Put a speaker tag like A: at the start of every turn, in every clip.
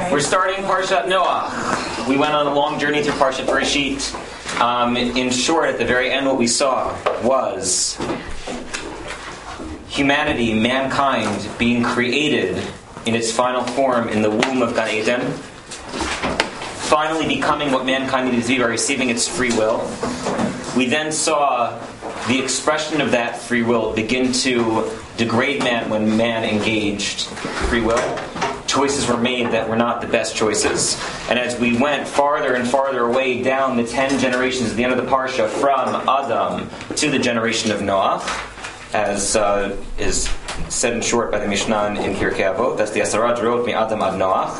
A: We're starting Parshat Noach. We went on a long journey through Parshat Bereshit. In short, at the very end, what we saw was humanity, mankind, being created in its final form in the womb of Gan Eden, finally becoming what mankind needed to be by receiving its free will. We then saw the expression of that free will begin to degrade man when man engaged free will. Choices were made that were not the best choices. And as we went farther and farther away down the 10 generations at the end of the Parsha, from Adam to the generation of Noach, as is said in short by the Mishnah in Pirkei Avot, that's the Asara Drot mi Adam ad Noach.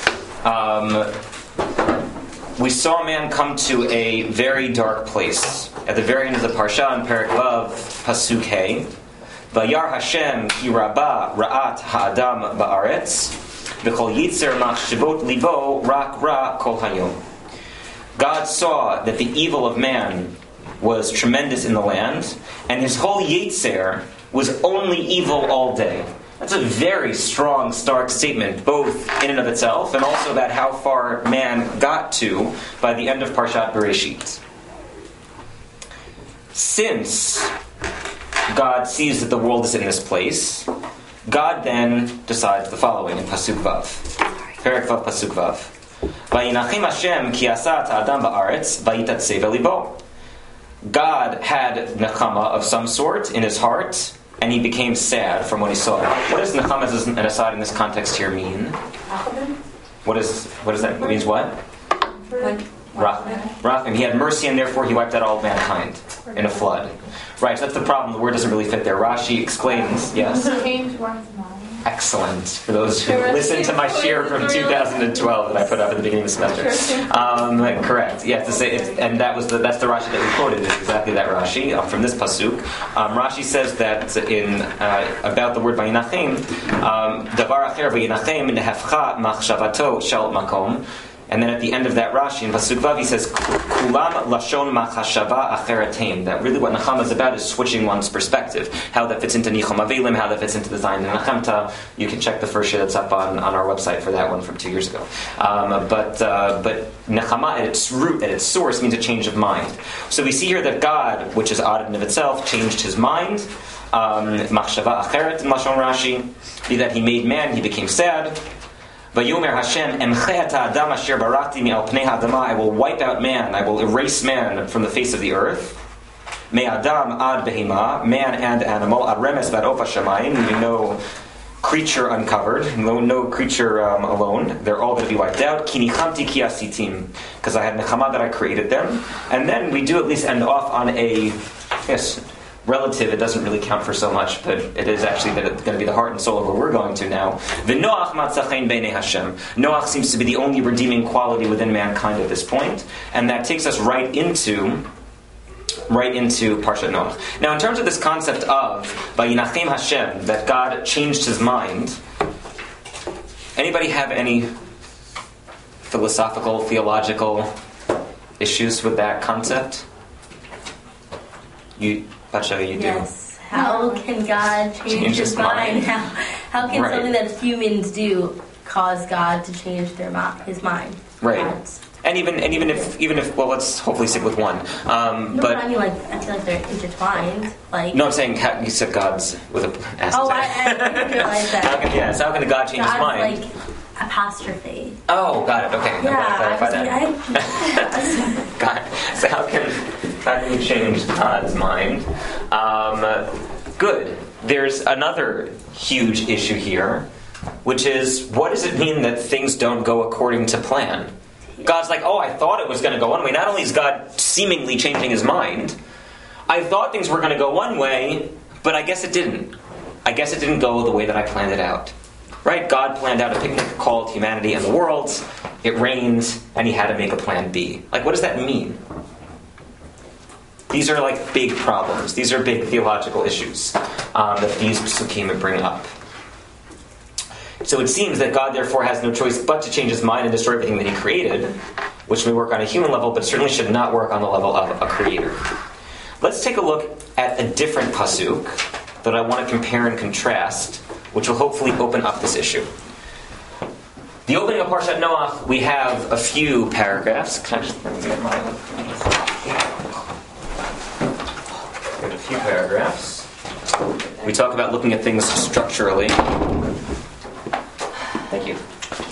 A: We saw man come to a very dark place. At the very end of the Parsha, in Perek Vav, Pasuk Hey, Vayar Hashem ki rabba ra'at ha'adam ba'aretz, v'chol yitzer machshavot libo rak ra kol hayom. God saw that the evil of man was tremendous in the land, and his whole yitzer was only evil all day. That's a very strong, stark statement, both in and of itself, and also about how far man got to by the end of Parshat Bereshit. Since God sees that the world is in this place, God then decides the following in Pasuk Vav. Perek Vav, Pasuk Vav. Vayinachim Hashem ki asat ha'adam ba'aretz vayitatsev elibo. God had nechama of some sort in his heart, and he became sad from what he saw. What does nechama as an aside in this context here mean? What does that mean? Means what? Rachim. He had mercy, and therefore he wiped out all of mankind in a flood. Right, so that's the problem. The word doesn't really fit there. Rashi explains, yes?
B: Change one's mind.
A: Excellent. For those who listened to my share from 2012 that I put up at the beginning of the semester. Correct. Yes, to say and that's the Rashi that we quoted. Is exactly that Rashi from this pasuk. Rashi says that in about the word vayinachim, davar acher vayinachim nehafcha machshavato shel makom. And then at the end of that Rashi, in Pasuk Vav, he says, Kulam lashon machashava acheratein. That really what Nechama is about is switching one's perspective. How that fits into Nichom Avelim, how that fits into the Zayin and Nechemta. You can check the first share that's up on our website for that one from 2 years ago. But Nechama at its root, at its source, means a change of mind. So we see here that God, which is odd in and of itself, changed his mind. Machshava acheret in Lashon Rashi. Be that he made man, he became sad. Vayomer Hashem, Emche ata adam asher barakti mi'al pnei ha'adama. I will wipe out man, I will erase man from the face of the earth. Me adam ad behema, man and animal, ad remesvad ofa shamayim, leaving no creature uncovered, no creature alone. They're all going to be wiped out. Ki nichamti ki asitim, because I had nechama that I created them. And then we do at least end off on a, yes, relative, it doesn't really count for so much, but it is actually going to be the heart and soul of where we're going to now. V'noach matzachein b'nei Hashem. Noach seems to be the only redeeming quality within mankind at this point, and that takes us right into Parshat Noach. Now, in terms of this concept of Vayinachim Hashem, that God changed his mind, anybody have any philosophical, theological issues with that concept? Batshevi, you do.
C: Yes. How can God change his mind? How can something that humans do cause God to change his mind?
A: Right. And even if well, let's hopefully stick with one. But
C: I mean, I feel like they're intertwined. No,
A: I'm saying you said God's with a.
C: I didn't realize that.
A: How can God change his mind?
C: Like apostrophe.
A: Oh, got it. Okay,
C: yeah,
A: I'm going to clarify that. Got it. So how can you change God's mind? Good. There's another huge issue here, which is, what does it mean that things don't go according to plan? God's like, I thought it was going to go one way. Not only is God seemingly changing his mind, I thought things were going to go one way, but I guess it didn't. I guess it didn't go the way that I planned it out. Right? God planned out a picnic called Humanity and the World. It rained, and he had to make a plan B. Like, what does that mean? These are like big problems. These are big theological issues that these psukim bring up. So it seems that God therefore has no choice but to change his mind and destroy everything that he created, which may work on a human level, but certainly should not work on the level of a creator. Let's take a look at a different pasuk that I want to compare and contrast, which will hopefully open up this issue. The opening of Parshat Noach, we have a few paragraphs. We have a few paragraphs. We talk about looking at things structurally. Thank you.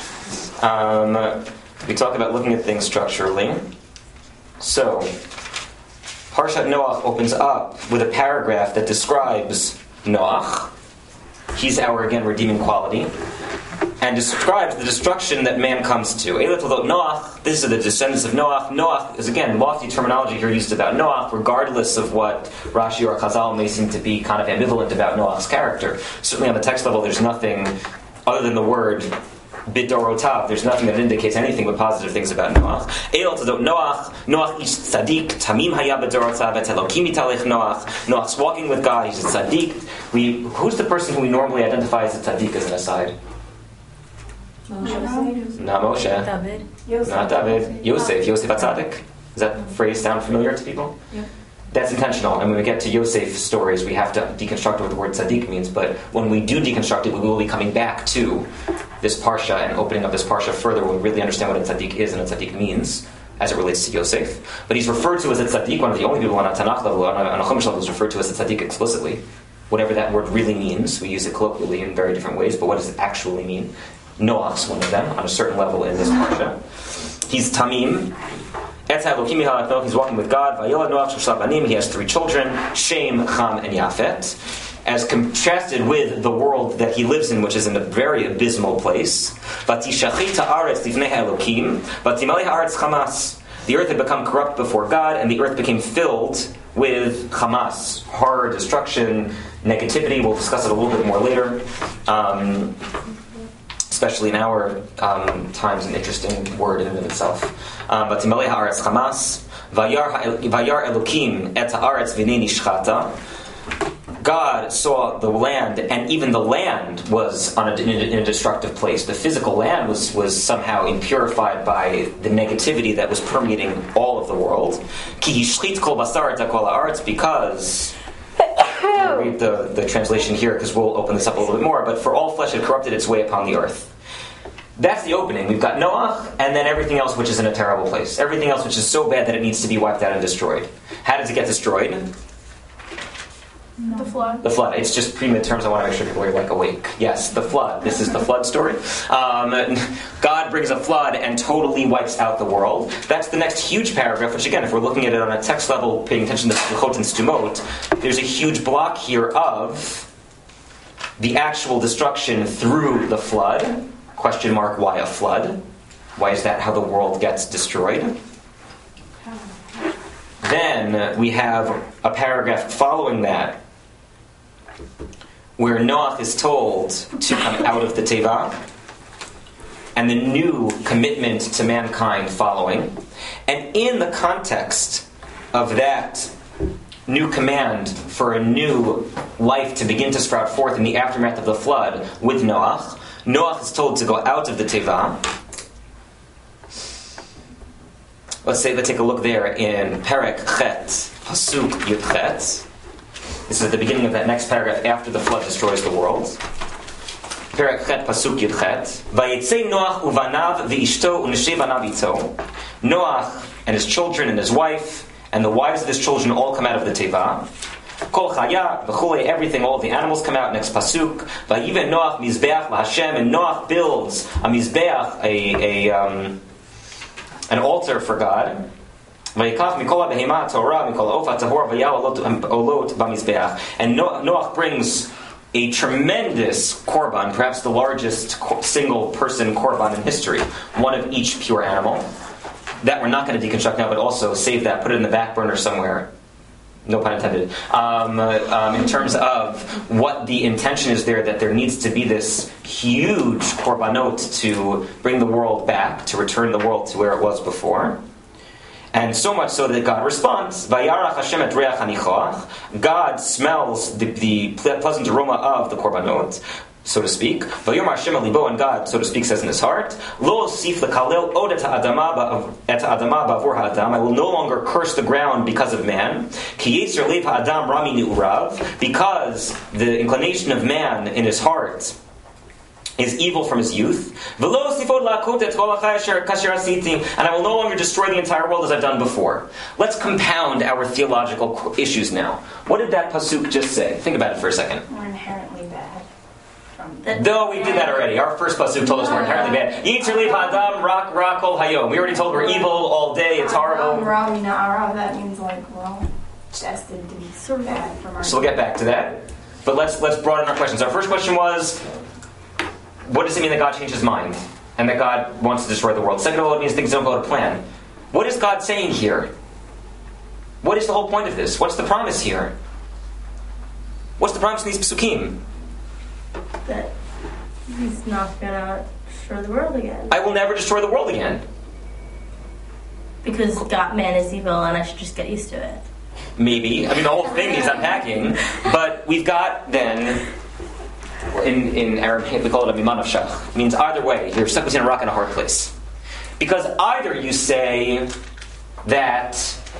A: We talk about looking at things structurally. So, Parshat Noach opens up with a paragraph that describes Noach. He's our, again, redeeming quality. And describes the destruction that man comes to. Noach, these are the descendants of Noach. Noach is, again, lofty terminology here used about Noach, regardless of what Rashi or Chazal may seem to be kind of ambivalent about Noach's character. Certainly on the text level, there's nothing other than the word Bidorotav. There's nothing that indicates anything but positive things about Noach. Noach is tzaddik. Tamim haya b'dorotav et Elokim italech Noach. Noach's walking with God. He's a tzaddik. Who's the person who we normally identify as a tzaddik as an aside? Not Moshe.
C: David.
A: Not David. Yosef HaTzadik. Does that phrase sound familiar to people?
C: Yeah.
A: That's intentional. And when we get to Yosef stories, we have to deconstruct what the word tzaddik means. But when we do deconstruct it, we will be coming back to this parsha and opening up this parsha further when we really understand what a tzaddik is and what a tzaddik means as it relates to Yosef. But he's referred to as a tzaddik, one of the only people on a Tanakh level, on a Chumash level, is referred to as a tzaddik explicitly. Whatever that word really means, we use it colloquially in very different ways, but what does it actually mean? Noach's one of them, on a certain level in this parsha. He's Tamim. He's walking with God. He has 3 children, Shem, Cham, and Yafet. As contrasted with the world that he lives in, which is in a very abysmal place. The earth had become corrupt before God, and the earth became filled with Hamas, horror, destruction, negativity. We'll discuss it a little bit more later. Especially in our times, an interesting word in and of itself. But Timalei haaretz Hamas, vayar Elokim et haaretz v'nei nishchata. God saw the land, and even the land was in a destructive place. The physical land was somehow impurified by the negativity that was permeating all of the world. Ki yishchit kol basar et kol haaretz, because... I'll read the translation here because we'll open this up a little bit more. But for all flesh had corrupted its way upon the earth. That's the opening. We've got Noach, and then everything else which is in a terrible place. Everything else which is so bad that it needs to be wiped out and destroyed. How does it get destroyed?
B: The flood.
A: The flood. It's just pre-mid terms. I want to make sure people are awake. Yes, the flood. This is the flood story. God brings a flood and totally wipes out the world. That's the next huge paragraph, which again, if we're looking at it on a text level, paying attention to Slichot and Stumot, there's a huge block here of the actual destruction through the flood. Question mark, why a flood? Why is that how the world gets destroyed? Then we have a paragraph following that where Noach is told to come out of the Teva, and the new commitment to mankind following. And in the context of that new command for a new life to begin to sprout forth in the aftermath of the flood with Noach, Noach is told to go out of the Teva. Let's take a look there in Perek Chet, Pasuk Yud Chet. This is at the beginning of that next paragraph after the flood destroys the world. Perek Chet, Pasuk Yud Chet. Vayetzei Noach uvanav ve'ishto u'neshei banav ito. Noach and his children and his wife and the wives of his children all come out of the Teva. Kol chaya v'chulei, everything, all of the animals come out. Next pasuk. Vayiven Noach mizbeach laHashem, and Noach builds a mizbeach, an altar for God. Vayikach mikol behema Torah mikol ofa tahor vayal olot b'mizbeach. And Noach brings a tremendous korban, perhaps the largest single person korban in history, one of each pure animal. That we're not going to deconstruct now, but also save that, put it in the back burner somewhere. No pun intended. In terms of what the intention is there, that there needs to be this huge korbanot to bring the world back, to return the world to where it was before. And so much so that God responds, Vayarach Hashem et reach hanichoach. God smells the pleasant aroma of the korbanot, so to speak. Vayomar Hashem libo, and God, so to speak, says in his heart, Lo sif lekalel od et ha'adama ba'avur ha'adam. I will no longer curse the ground because of man. Ki yetzer lev ha'adam rami ni'urav. Because the inclination of man in his heart is evil from his youth. And I will no longer destroy the entire world as I've done before. Let's compound our theological issues now. What did that pasuk just say? Think about it for a second.
B: We're inherently bad.
A: Though we did that already. Our first pasuk told us we're inherently bad. Yitzer lev ha'adam rak ra kol hayom. We already told we're evil all day. It's horrible.
B: That means like we're all destined to be so bad from our.
A: So we'll get back to that. But let's broaden our questions. Our first question was, what does it mean that God changed his mind and that God wants to destroy the world? Second of all, it means things don't go to plan. What is God saying here? What is the whole point of this? What's the promise here? What's the promise in these psukim?
C: That he's not going to destroy the world again.
A: I will never destroy the world again.
C: Because God, man is evil and I should just get used to it.
A: Maybe. I mean, the whole thing is unpacking. But we've got then, in Aramaic, we call it a miman nafshach. It means either way, you're stuck between a rock and a hard place. Because either you say that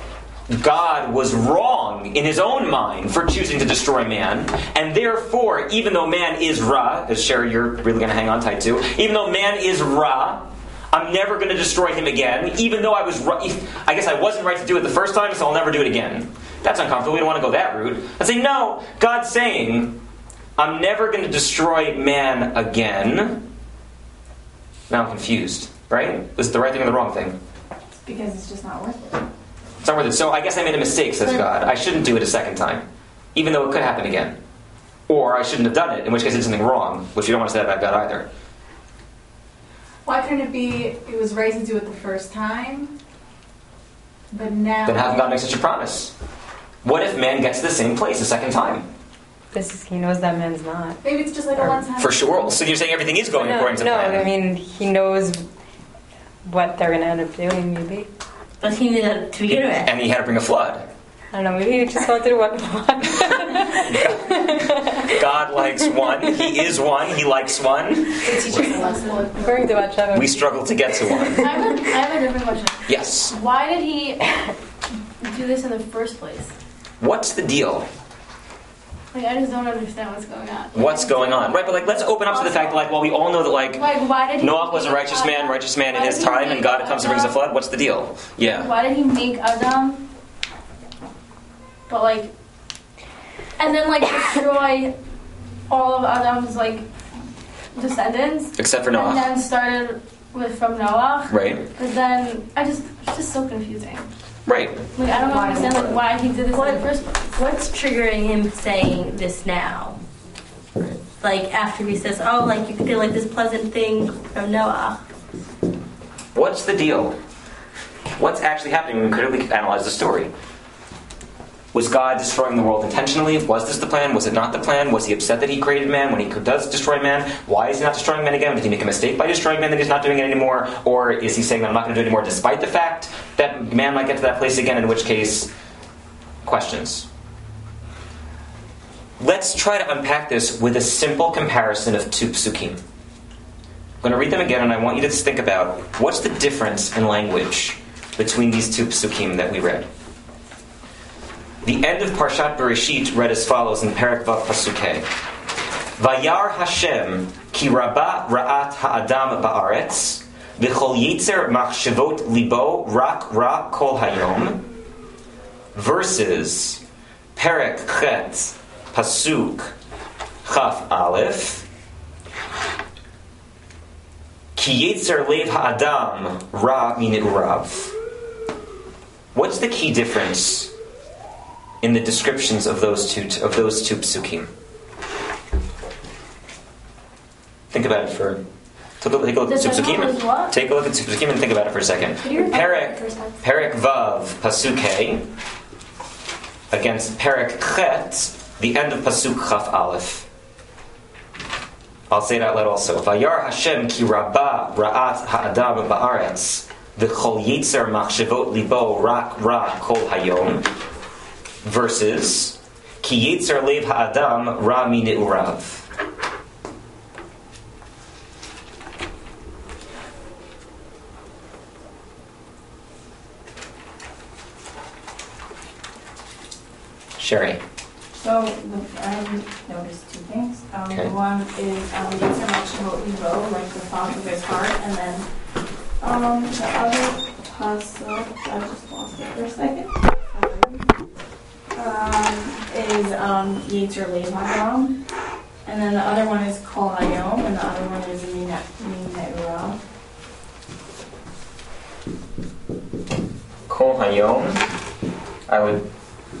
A: God was wrong in his own mind for choosing to destroy man, and therefore, even though man is Ra, as Sherry you're really going to hang on tight to, even though man is Ra, I'm never going to destroy him again, even though I guess I wasn't right to do it the first time, so I'll never do it again. That's uncomfortable. We don't want to go that route. I say, no, God's saying, I'm never going to destroy man again. Now I'm confused, right? Is it the right thing or the wrong thing?
B: Because it's just not worth it.
A: It's not worth it. So I guess I made a mistake, says God. I shouldn't do it a second time, even though it could happen again. Or I shouldn't have done it, in which case I did something wrong, which you don't want to say that about God either.
D: Why couldn't it be it was right to do it the first time, but now...
A: Then how can God make such a promise? What if man gets to the same place a second time?
E: Because he knows that man's not.
D: Maybe it's just like a one-time...
A: For sure. So you're saying everything is going according to plan?
E: No, I mean, he knows what they're going to end up doing, maybe.
C: But he knew that to begin with.
A: And he had to bring a flood.
E: I don't know, maybe he just wanted one.
A: God likes one. He is one. He likes one.
E: According to Bathsheba.
A: We struggle to get to one.
D: I have a different question.
A: Yes.
D: Why did he do this in the first place?
A: What's the deal?
D: Like, I just don't understand what's going on.
A: What's going on? Right, but let's open up to the fact that, we all know that,
D: why did
A: Noach was a righteous man in his time, and God comes and brings a flood. What's the deal? Yeah.
D: Why did he make Adam? But, and then, destroy all of Adam's, descendants?
A: Except for Noach.
D: And then started from Noach.
A: Right.
D: But then, it's just so confusing.
A: Right.
D: I don't understand why he did this in the first place.
C: What's triggering him saying this now? After he says, you can feel this pleasant thing from Noah.
A: What's the deal? What's actually happening when we critically analyze the story? Was God destroying the world intentionally? Was this the plan? Was it not the plan? Was he upset that he created man when he does destroy man? Why is he not destroying man again? Did he make a mistake by destroying man that he's not doing it anymore? Or is he saying that I'm not going to do it anymore despite the fact that man might get to that place again, in which case, questions. Let's try to unpack this with a simple comparison of two psukim. I'm going to read them again, and I want you to think about what's the difference in language between these two psukim that we read. The end of Parshat Bereshit read as follows in Perek Vav Pasuk Hey. Vayar Hashem ki rabba ra'at ha'adam ba'aretz v'chol yitzer machshavot libo rak ra kol hayom versus Perek Chet Pasuk Chaf Aleph ki yitzer lev ha'adam ra min urav. What's the key difference in the descriptions of those two psukim? Think about it for... Take a look at two psukim. Take a look at two psukim and think about it for a second. Perek Vav Pasuk Hey against Perek Chet, the end of Pasuk Chaf Aleph. I'll say it out loud also. Vayar Hashem ki rabba ra'at ha'adam ba'aretz v'chol yitzer machshavot libo rak ra kol hayom versus ki yitzer lev ha'adam ra mi ne'urav. Sherry.
B: So I noticed two things.
A: Okay.
B: One is Yetzer Machshel Libo, like the thoughts of his heart, and then the other pasuk, I just lost it for a second, is Yetzer Lev Hadam, and then the other one is Kol Hayom, and the other one is Min Ne'ura.
A: Kol Hayom, I would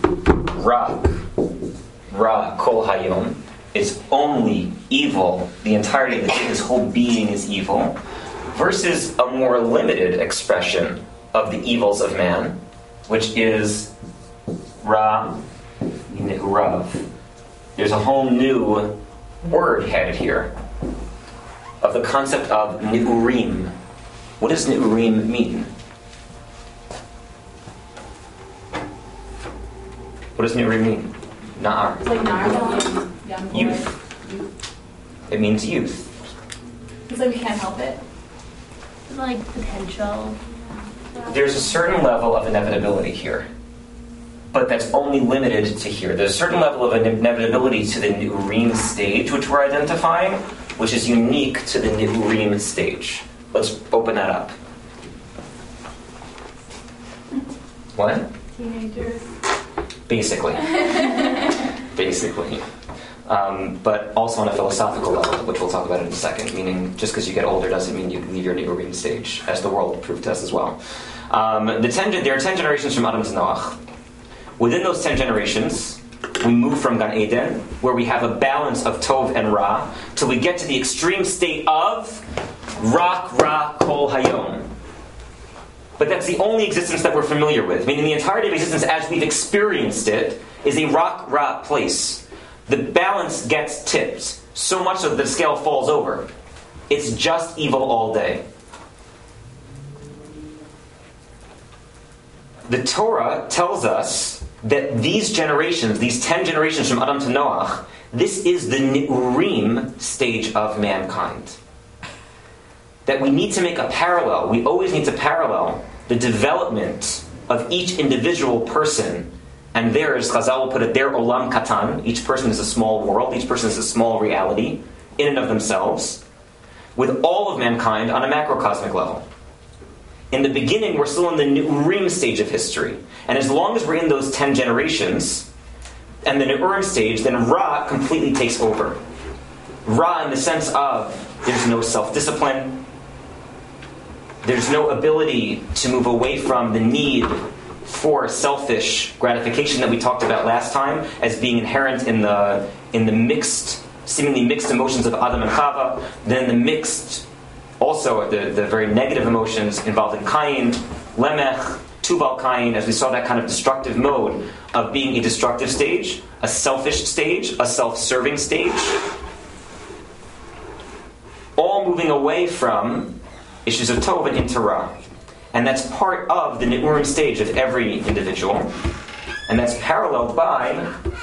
A: Ra, Kol Hayom, is only evil. The entirety of his whole being is evil. Versus a more limited expression of the evils of man, which is Ra Ne'urav. There's a whole new word headed here of the concept of Ne'urim. What does Ne'urim mean? What does Ne'urim mean? Na'ar.
D: It's like Na'ar, young boy.
A: Youth. It means youth.
D: It's like we can't help it.
C: Like potential.
A: There's a certain level of inevitability here, but that's only limited to here. There's a certain level of inevitability to the Ne'urim stage, which we're identifying, which is unique to the Ne'urim stage. Let's open that up. What?
D: Teenagers.
A: Basically. But also on a philosophical level, which we'll talk about in a second, meaning just because you get older doesn't mean you leave your Ne'urim stage, as the world proved to us as well. There are 10 generations from Adam to Noach. Within those 10 generations, we move from Gan Eden, where we have a balance of Tov and Ra, till we get to the extreme state of Rak Ra Kol Hayom. But that's the only existence that we're familiar with, meaning the entirety of existence as we've experienced it is a Rak Ra place. The balance gets tipped, so much so that the scale falls over. It's just evil all day. The Torah tells us that these generations, these 10 generations from Adam to Noach, this is the Ne'urim stage of mankind. That we need to make a parallel. We always need to parallel the development of each individual person. And theirs, Chazal will put it, their olam katan. Each person is a small world. Each person is a small reality in and of themselves. With all of mankind on a macrocosmic level. In the beginning, we're still in the Ne'urim stage of history. And as long as we're in those 10 generations, and the Ne'urim stage, then Ra completely takes over. Ra in the sense of, there's no self-discipline. There's no ability to move away from the need for selfish gratification that we talked about last time as being inherent in the mixed, seemingly mixed emotions of Adam and Chava, then the mixed, also the very negative emotions involved in Cain, Lemech, Tubal Cain, as we saw that kind of destructive mode of being a destructive stage, a selfish stage, a self-serving stage, all moving away from issues of Tov and into Ra. And that's part of the Ne'urim stage of every individual. And that's paralleled by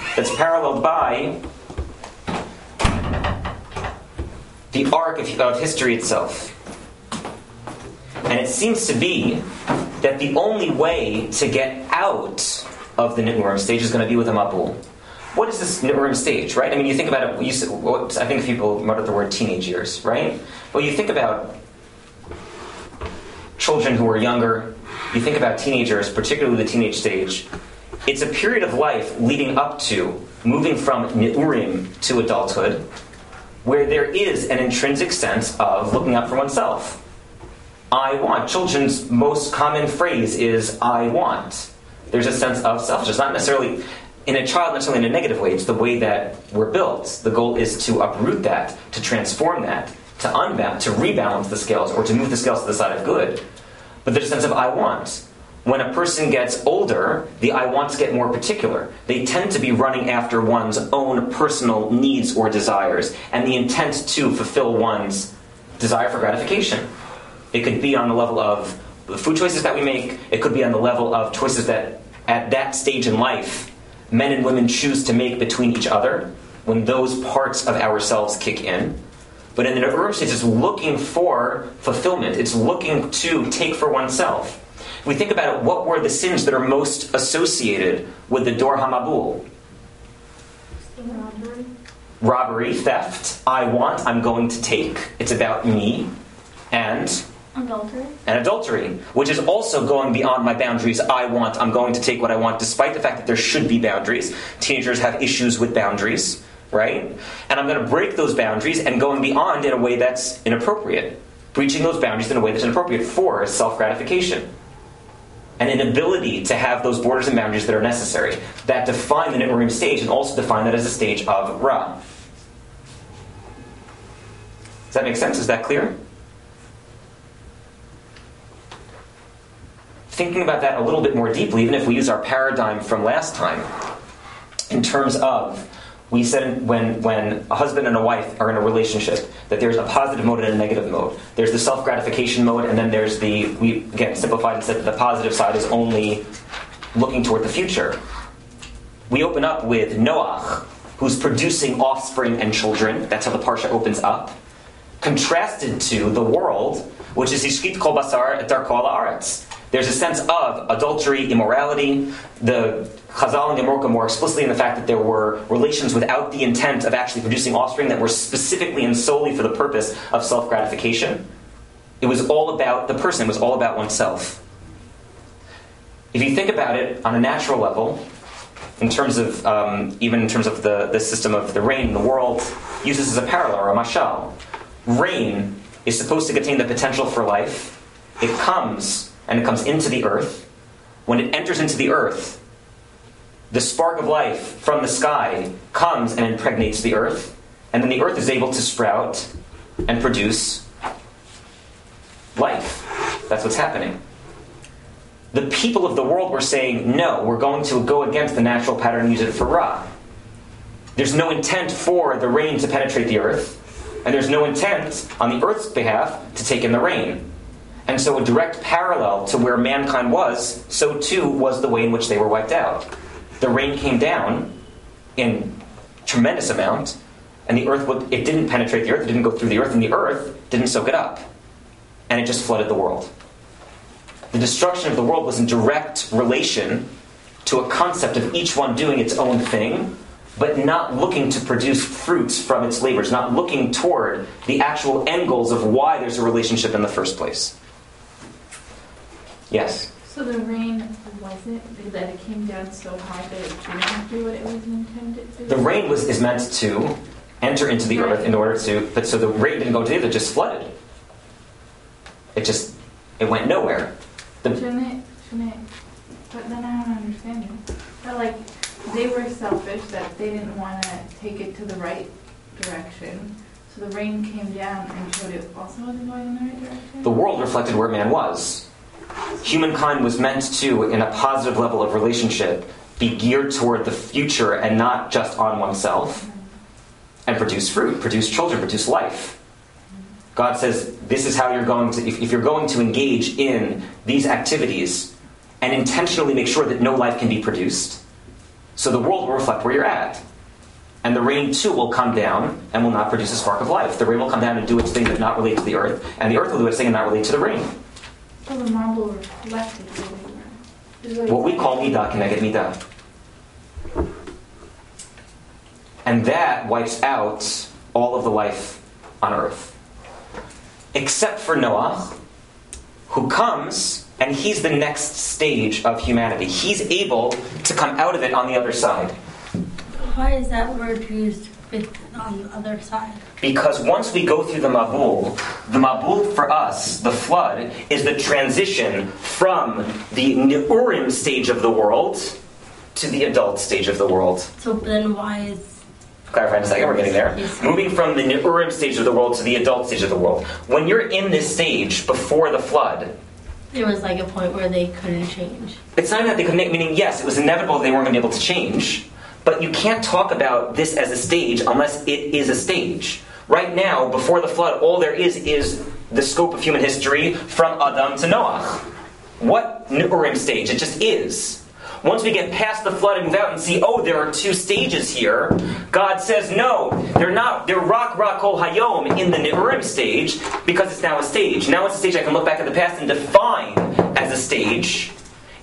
A: the arc of history itself. And it seems to be that the only way to get out of the Ne'urim stage is going to be with a Mabul. What is this Ne'urim stage, right? I mean, you think about it, I think people mutter the word teenage years, right? Well, you think about children who are younger, you think about teenagers, particularly the teenage stage, it's a period of life leading up to moving from Ne'urim to adulthood, where there is an intrinsic sense of looking out for oneself. I want. Children's most common phrase is, I want. There's a sense of selfishness, not necessarily in a child, necessarily in a negative way. It's the way that we're built. The goal is to uproot that, to transform that, to unbalance, to rebalance the scales, or to move the scales to the side of good. But there's a sense of I want. When a person gets older, the I wants get more particular. They tend to be running after one's own personal needs or desires, and the intent to fulfill one's desire for gratification. It could be on the level of the food choices that we make. It could be on the level of choices that, at that stage in life, men and women choose to make between each other, when those parts of ourselves kick in. But in the Ne'urim stage, it's looking for fulfillment. It's looking to take for oneself. If we think about it, what were the sins that are most associated with the Dor HaMabul? Robbery, theft. I want, I'm going to take. It's about me. And adultery, which is also going beyond my boundaries. I want, I'm going to take what I want, despite the fact that there should be boundaries. Teenagers have issues with boundaries, right? And I'm going to break those boundaries and going beyond in a way that's inappropriate. Breaching those boundaries in a way that's inappropriate for self-gratification. An inability to have those borders and boundaries that are necessary, that define the Ni'urim stage and also define that as a stage of Ra. Does that make sense? Is that clear? Thinking about that a little bit more deeply, even if we use our paradigm from last time, in terms of, we said when a husband and a wife are in a relationship, that there's a positive mode and a negative mode. There's the self-gratification mode, and then there's we again simplified and said that the positive side is only looking toward the future. We open up with Noach, who's producing offspring and children. That's how the Parsha opens up. Contrasted to the world, which is Hishkit kol basar et darko ala aretz. There's a sense of adultery, immorality. The Chazal and Yamorka more explicitly in the fact that there were relations without the intent of actually producing offspring that were specifically and solely for the purpose of self-gratification. It was all about the person. It was all about oneself. If you think about it on a natural level, in terms of even in terms of the system of the rain in the world, use this as a parallel or a mashal. Rain is supposed to contain the potential for life. It comes into the earth. When it enters into the earth, the spark of life from the sky comes and impregnates the earth, and then the earth is able to sprout and produce life. That's what's happening. The people of the world were saying, no, we're going to go against the natural pattern and use it for Ra. There's no intent for the rain to penetrate the earth, and there's no intent on the earth's behalf to take in the rain. And so a direct parallel to where mankind was, so too was the way in which they were wiped out. The rain came down in tremendous amount, and the earth it didn't penetrate the earth, it didn't go through the earth, and the earth didn't soak it up. And it just flooded the world. The destruction of the world was in direct relation to a concept of each one doing its own thing, but not looking to produce fruits from its labors, not looking toward the actual end goals of why there's a relationship in the first place. Yes?
B: So the rain wasn't, that it came down so high that it didn't do what it was intended to do?
A: The rain is meant to enter into the earth in order to, but so the rain didn't go to the earth, it just flooded. It went nowhere.
B: Shouldn't it, but then I don't understand it. But they were selfish that they didn't want to take it to the right direction. So the rain came down and showed it also wasn't going in the right direction?
A: The world reflected where man was. Humankind was meant to, in a positive level of relationship, be geared toward the future and not just on oneself, and produce fruit, produce children, produce life. God says, this is how you're going to, if you're going to engage in these activities and intentionally make sure that no life can be produced, so the world will reflect where you're at. And the rain too will come down and will not produce a spark of life. The rain will come down and do its thing that not relate to the earth, and the earth will do its thing and not relate to the rain.
B: So the marble reflected where they were.
A: What we call midah keneged midah. And that wipes out all of the life on earth. Except for Noah, who comes, and he's the next stage of humanity. He's able to come out of it on the other side.
C: Why is that word used on the other side?
A: Because once we go through the Mabul for us, the flood, is the transition from the Ni'urim stage of the world to the adult stage of the world.
C: So then why is...
A: Clarify in a second, we're getting there. Moving from the Ni'urim stage of the world to the adult stage of the world. When you're in this stage before the flood,
C: there was a point where they couldn't change.
A: It's not that they couldn't, meaning yes, it was inevitable they weren't going to be able to change, but you can't talk about this as a stage unless it is a stage. Right now, before the flood, all there is the scope of human history from Adam to Noah. What Ni'urim stage? It just is. Once we get past the flood and move out and see, there are two stages here, God says, no, they're not. They're rak kol hayom in the Ni'urim stage because it's now a stage. Now it's a stage I can look back at the past and define as a stage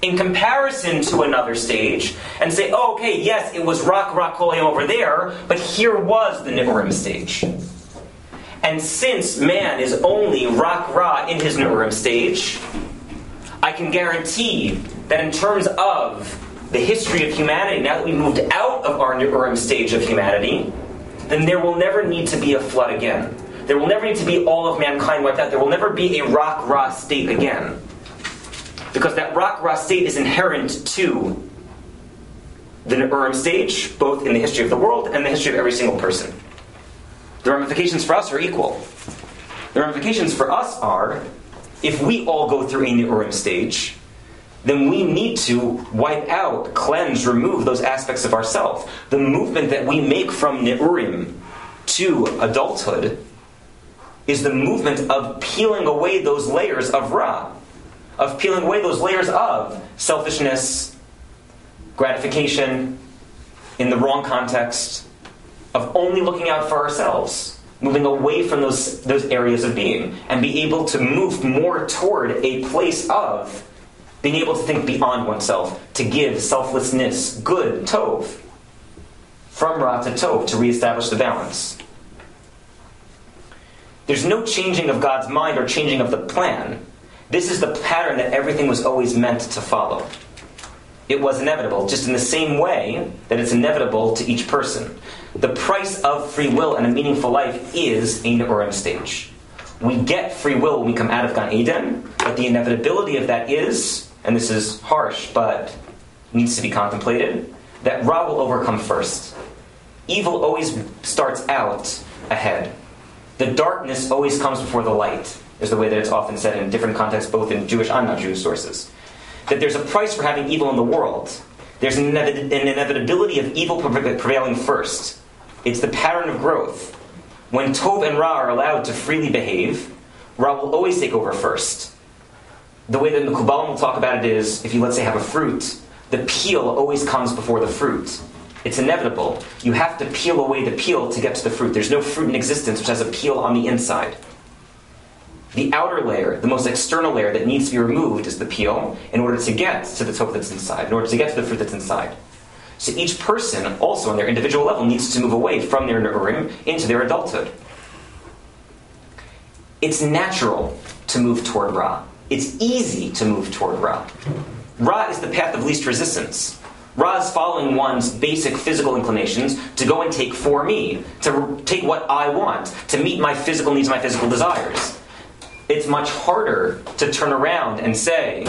A: in comparison to another stage and say, oh, okay, yes, it was Ra Kolayim over there, but here was the Ni'urim stage. And since man is only Ra in his Ni'urim stage, I can guarantee that in terms of the history of humanity, now that we moved out of our Ni'urim stage of humanity, then there will never need to be a flood again. There will never need to be all of mankind wiped out. There will never be a Ra state again. Because that Ra state is inherent to the Ni'urim stage, both in the history of the world and the history of every single person. The ramifications for us are equal. The ramifications for us are, if we all go through a Ni'urim stage, then we need to wipe out, cleanse, remove those aspects of ourselves. The movement that we make from Ni'urim to adulthood is the movement of peeling away those layers of Ra, of peeling away those layers of selfishness, gratification, in the wrong context, of only looking out for ourselves, moving away from those areas of being, and be able to move more toward a place of being able to think beyond oneself, to give selflessness, good, tov, from Ra to tov, to reestablish the balance. There's no changing of God's mind or changing of the plan. This is the pattern that everything was always meant to follow. It was inevitable, just in the same way that it's inevitable to each person. The price of free will and a meaningful life is a Ni'urim stage. We get free will when we come out of Gan Eden, but the inevitability of that is, and this is harsh, but needs to be contemplated, that Ra will overcome first. Evil always starts out ahead. The darkness always comes before the light, is the way that it's often said in different contexts, both in Jewish and non-Jewish sources. That there's a price for having evil in the world. There's an inevitability of evil prevailing first. It's the pattern of growth. When Tov and Ra are allowed to freely behave, Ra will always take over first. The way that the Mekubalim will talk about it is, if you, let's say, have a fruit, the peel always comes before the fruit. It's inevitable. You have to peel away the peel to get to the fruit. There's no fruit in existence which has a peel on the inside. The outer layer, the most external layer that needs to be removed, is the peel in order to get to the tov that's inside, in order to get to the fruit that's inside. So each person, also on their individual level, needs to move away from their Ni'urim into their adulthood. It's natural to move toward Ra. It's easy to move toward Ra. Ra is the path of least resistance. Ra is following one's basic physical inclinations to go and take for me, to take what I want, to meet my physical needs, my physical desires. It's much harder to turn around and say,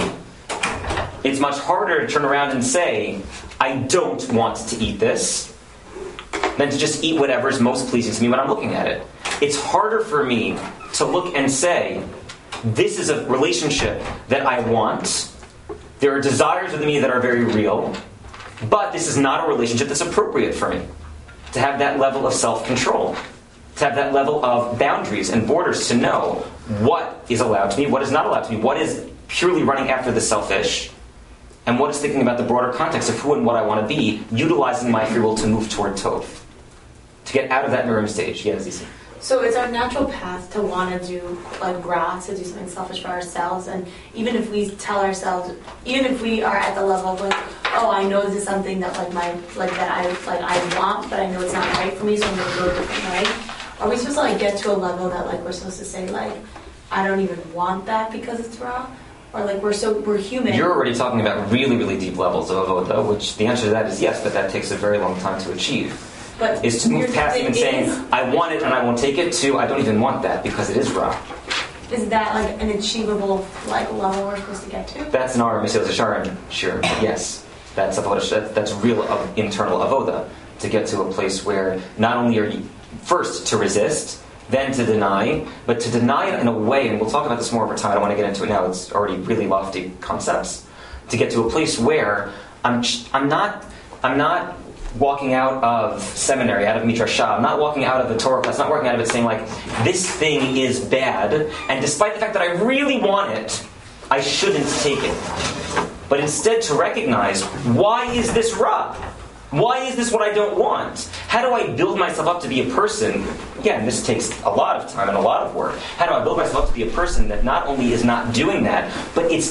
A: I don't want to eat this, than to just eat whatever is most pleasing to me when I'm looking at it. It's harder for me to look and say, this is a relationship that I want. There are desires within me that are very real, but this is not a relationship that's appropriate for me. To have that level of self-control, to have that level of boundaries and borders, to know what is allowed to me, what is not allowed to me, what is purely running after the selfish, and what is thinking about the broader context of who and what I want to be, utilizing my free will to move toward Tov. To get out of that Ni'urim stage. Yes, Zisi.
C: So it's our natural path to want to do like Ra, to do something selfish for ourselves, and even if we tell ourselves, even if we are at the level of like, oh, I know this is something that I want, but I know it's not right for me, so I'm going to go different, right? Are we supposed to get to a level that we're supposed to say I don't even want that because it's Ra? Or we're human.
A: You're already talking about really, really deep levels of avoda, which the answer to that is yes, but that takes a very long time to achieve.
C: But
A: is to move past even saying, I want it and I won't take it, to I don't even want that because it is Ra.
C: Is that an achievable level we're supposed to get to?
A: That's an our Mesilas Yesharim, sure, yes. That's avoda, that's real internal avoda, to get to a place where not only are you first to resist, then to deny, but to deny it in a way, and we'll talk about this more over time, I don't want to get into it now, it's already really lofty concepts, to get to a place where I'm not walking out of seminary, out of midrashah, I'm not walking out of the Torah class, not walking out of it saying this thing is bad, and despite the fact that I really want it, I shouldn't take it. But instead to recognize, why is this Ra? Why is this what I don't want? How do I build myself up to be a person? Again, this takes a lot of time and a lot of work. How do I build myself up to be a person that not only is not doing that, but it's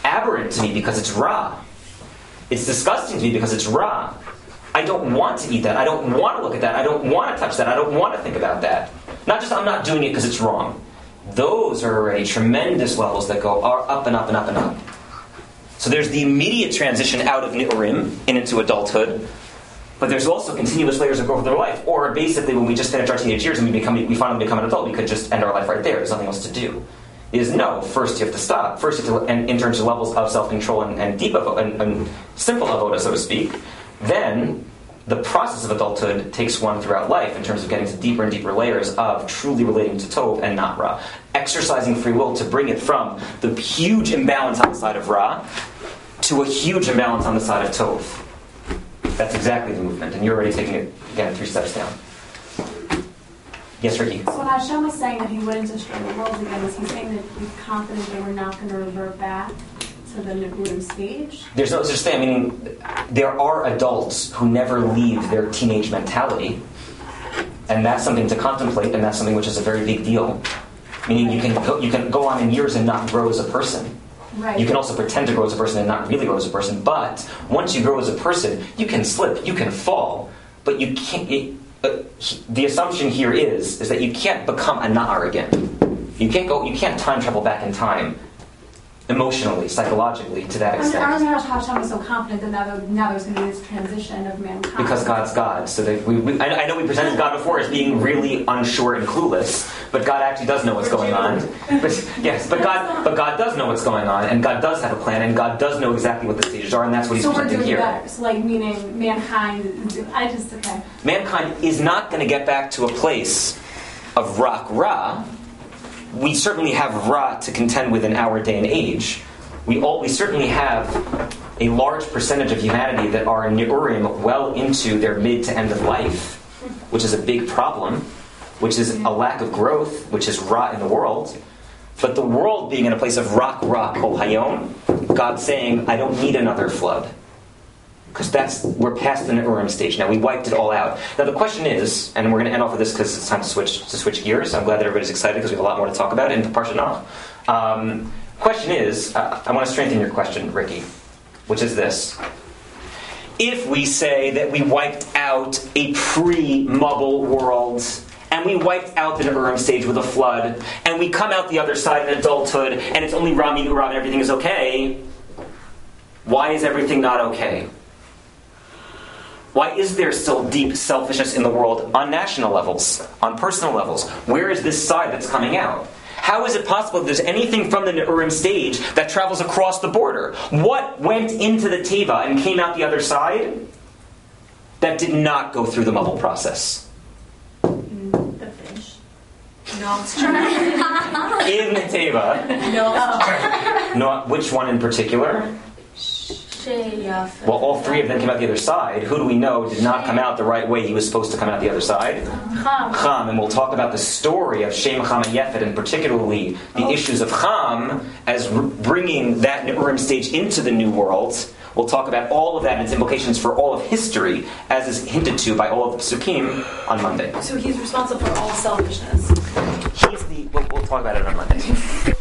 A: aberrant to me because it's raw. It's disgusting to me because it's raw. I don't want to eat that. I don't want to look at that. I don't want to touch that. I don't want to think about that. Not just I'm not doing it because it's wrong. Those are already tremendous levels that go up and up and up and up. So there's the immediate transition out of Ni'urim and into adulthood, but there's also continuous layers of growth of their life. Or basically when we just finish our teenage years and we finally become an adult, we could just end our life right there. There's nothing else to do. Is no, first you have to stop. First you have to, and in terms of levels of self-control and deep and simple avoda, so to speak. Then the process of adulthood takes one throughout life in terms of getting to deeper and deeper layers of truly relating to Tov and not Ra. Exercising free will to bring it from the huge imbalance on the side of Ra to a huge imbalance on the side of Tov. That's exactly the movement, and you're already taking it, again, 3 steps down. Yes, Ricky?
F: So when Hashem was saying that he wouldn't destroy the world again, was he saying that he's confident they were not going to revert back to the Negurim stage?
A: There's no such thing. I mean, there are adults who never leave their teenage mentality, and that's something to contemplate, and that's something which is a very big deal. Meaning you can go on in years and not grow as a person.
F: Right.
A: You can also pretend to grow as a person and not really grow as a person. But once you grow as a person, you can slip, you can fall, but you can't. The assumption here is that you can't become a na'ar again. You can't time travel back in time, emotionally, psychologically, to that
F: I
A: extent.
F: don't know how Hashem was so confident that now there's going to be this transition of mankind.
A: Because God's God. So that I know we presented God before as being really unsure and clueless, but God actually does know what's going on. But God does know what's going on, and God does have a plan, and God does know exactly what the stages are, and that's what He's
F: so we're
A: presenting
F: doing
A: here.
F: better. So meaning mankind. Okay.
A: Mankind is not going to get back to a place of Ra. We certainly have Ra to contend with in our day and age. We certainly have a large percentage of humanity that are Ni'urim well into their mid to end of life, which is a big problem, which is a lack of growth, which is Ra in the world. But the world being in a place of Ra Kol Hayom, God saying, I don't need another flood. Because we're past the Ni'urim stage now. We wiped it all out. Now the question is, and we're going to end off with this because it's time to switch gears. I'm glad that everybody's excited because we have a lot more to talk about in Parshat Nach. Question is, I want to strengthen your question, Ricky, which is this. If we say that we wiped out a pre-Mabul world, and we wiped out the Ni'urim stage with a flood, and we come out the other side in adulthood, and it's only Ra Minurav and everything is okay, why is everything not okay? Why is there still deep selfishness in the world on national levels, on personal levels? Where is this side that's coming out? How is it possible that there's anything from the Ni'urim stage that travels across the border? What went into the Teva and came out the other side that did not go through the Mabul process?
F: The fish.
C: No.
A: In the Teva. No. Which one in particular? Well, all 3 of them came out the other side. Who do we know did not come out the right way he was supposed to come out the other side? Cham. And we'll talk about the story of Shem, Cham, and Yefet, and particularly the issues of Cham as bringing that Ni'urim stage into the New World. We'll talk about all of that and its implications for all of history, as is hinted to by all of the Psukim on Monday.
C: So he's responsible for all selfishness.
A: We'll talk about it on Monday.